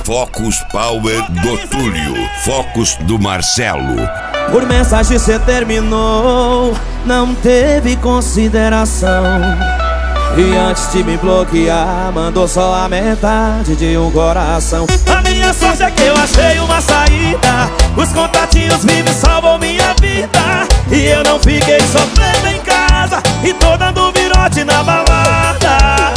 Focus Power do Túlio, Focus do Marcelo. Por mensagem cê terminou, não teve consideração. E antes de me bloquear, mandou só a metade de um coração. A minha sorte é que eu achei uma saída. Os contatinhos vivos salvam minha vida. E eu não fiquei sofrendo em casa e tô dando virote na balada.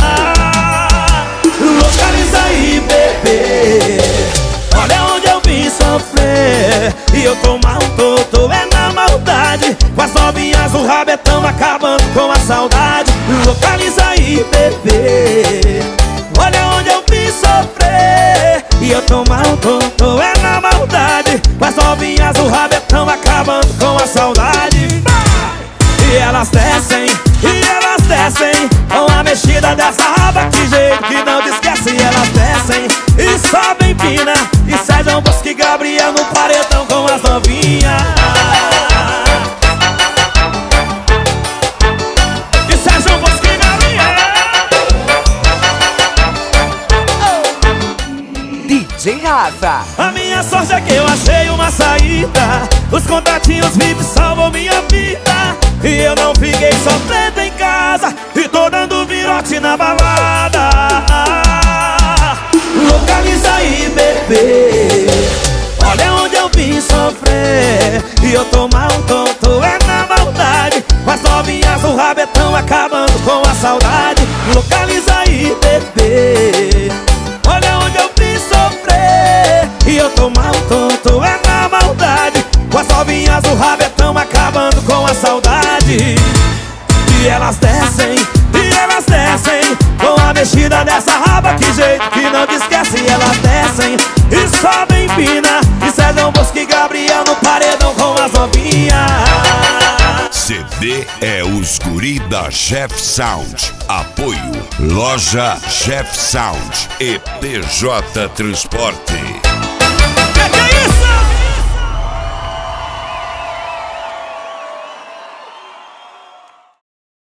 Localiza aí, bebê, olha onde eu vim sofrer. E eu tô mal, tô é na maldade. Com as novinhas o rabetão acabando com a saudade. Localiza aí, bebê, olha onde eu vim sofrer. E eu tô mal, tô é na maldade. Com as novinhas o rabetão acabando com a saudade. E elas descem, com a mexida dessa raba, que jeito que não te esquece. E elas descem e sobem pina, e Sérgio Bosco e Gabriel no paredão com as novinhas. E Sérgio Bosco e Gabriel. DJ Rafa. A minha sorte é que eu achei uma saída. Os contatinhos vivos salvam minha vida. E eu não fiquei sofrendo em casa e tô dando virote na balada. Localiza aí, bebê, olha onde eu vim sofrer. E eu tô mal, tô é na maldade. Com as novinhas o rabetão acabando com a saudade. Localiza aí, bebê, olha onde eu vim sofrer. E eu tô mal, tô é na maldade. Com as novinhas o rabetão acabando com a saudade. E elas descem, com a mexida dessa raba, que jeito que não te esquece. E elas descem e sobem pina, e Sérgio Bosco e Gabriel no paredão com as novinhas. CD é os guri da Chef Sound. Apoio Loja Chef Sound e PJ Transporte.